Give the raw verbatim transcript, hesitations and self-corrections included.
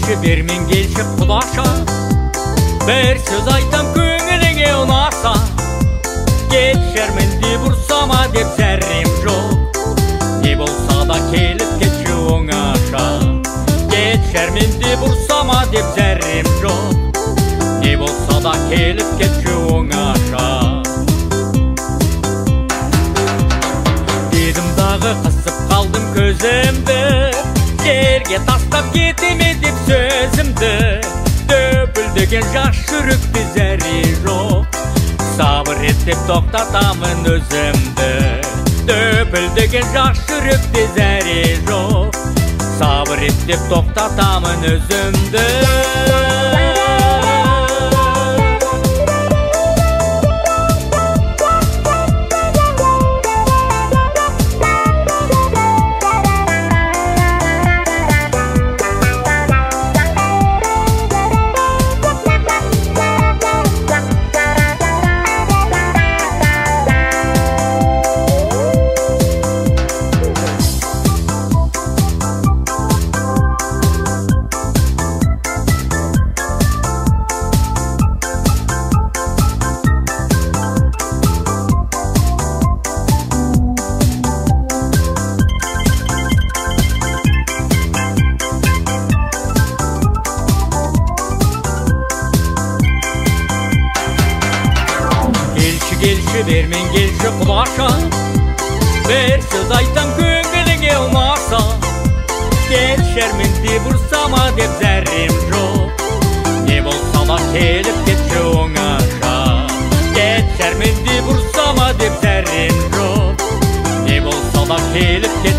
келші бермен келші құдаша, бір сөз айтам көңіліңе ұнаса, кетшермін деп ұрсама деп зәрем жоқ, не болса да келіп кетші оңаша. Кетшермін деп ұрсама деп зәрем жоқ, не болса да келіп кетші оңаша. Дедім дағы қысып қалдым көзімді, жерге тастап кетеме деп сөзімді, дөпілдеген жас жүректе зәре жоқ, сабыр ет деп тоқтатамын өзімді. Дөпілдеген жас жүректе зәре жоқ, сабыр ет деп тоқтатамын өзімді. Келші бермен келші құдаша, бір сөз айтам көңіліңе ұнаса, кетшермін деп ұрсама деп зәрем жоқ, не болса да келіп кетші оңаша. Кетшермін деп ұрсама деп зәрем жоқ, не болса да келіп кетші